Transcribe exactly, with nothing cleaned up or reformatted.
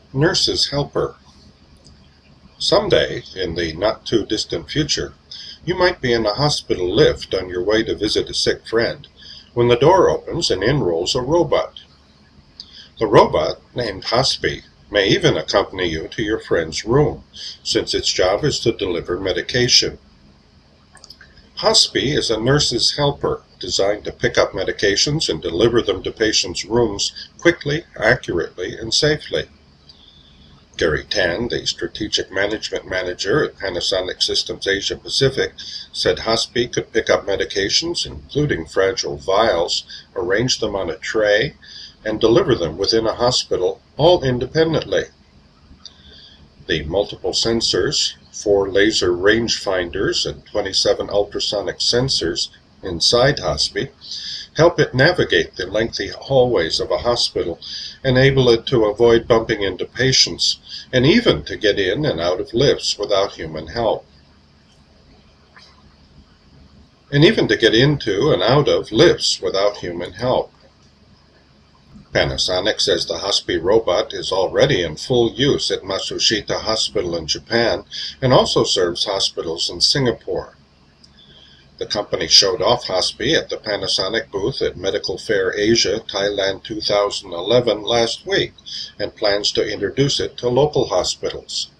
Nurse's helper. Someday, in the not-too-distant future, you might be in a hospital lift on your way to visit a sick friend, when the door opens and in rolls a robot. The robot, named Hospi, may even accompany you to your friend's room, since its job is to deliver medication. Hospi is a nurse's helper, designed to pick up medications and deliver them to patients' rooms quickly, accurately, and safely. Gary Tan, the Strategic Management Manager at Panasonic Systems Asia Pacific, said Hospi could pick up medications, including fragile vials, arrange them on a tray, and deliver them within a hospital, all independently. The multiple sensors, four laser rangefinders, and twenty-seven ultrasonic sensors inside Hospi help it navigate the lengthy hallways of a hospital, enable it to avoid bumping into patients, and even to get in and out of lifts without human help. And even to get into and out of lifts without human help. Panasonic says the Hospi robot is already in full use at Matsushita Hospital in Japan and also serves hospitals in Singapore. The company showed off Hospi at the Panasonic booth at Medical Fair Asia, Thailand two thousand eleven last week and plans to introduce it to local hospitals.